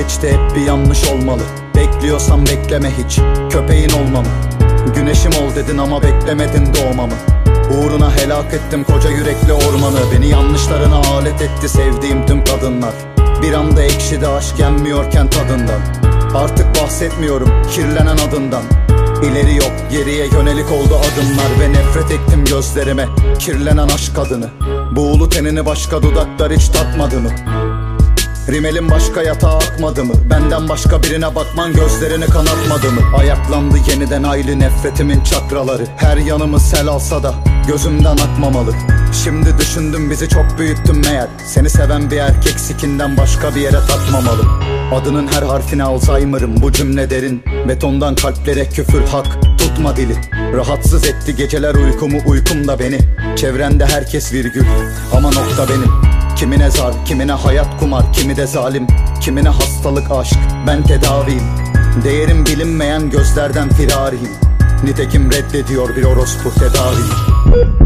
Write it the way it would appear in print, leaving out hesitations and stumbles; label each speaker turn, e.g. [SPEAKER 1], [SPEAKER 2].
[SPEAKER 1] İçte hep bir yanlış olmalı. Bekliyorsan bekleme hiç, köpeğin olmam. Güneşim ol dedin ama beklemedin doğmamı. Uğruna helak ettim koca yürekli ormanı. Beni yanlışlarına alet etti sevdiğim tüm kadınlar. Bir anda ekşidi aşk yenmiyorken tadından. Artık bahsetmiyorum kirlenen adından. İleri yok geriye yönelik oldu adımlar. Ve nefret ettim gözlerime kirlenen aşk adını. Buğulu tenini başka dudaklar hiç tatmadı mı? Rimelin başka yatağa akmadı mı? Benden başka birine bakman gözlerini kanatmadı mı? Ayaklandı yeniden aylı nefretimin çakraları. Her yanımı sel alsa da gözümden akmamalı. Şimdi düşündüm bizi çok büyüttüm meğer. Seni seven bir erkek sikinden başka bir yere takmamalı. Adının her harfine Alzheimer'ım, bu cümle derin. Betondan kalplere küfür hak, tutma dili. Rahatsız etti geceler uykumu, uykum da beni. Çevrende herkes virgül ama nokta benim. Kimine zar, kimine hayat kumar, kimi de zalim. Kimine hastalık aşk, ben tedaviyim. Değerim bilinmeyen gözlerden firariyim. Nitekim reddediyor bir orospu tedaviyi.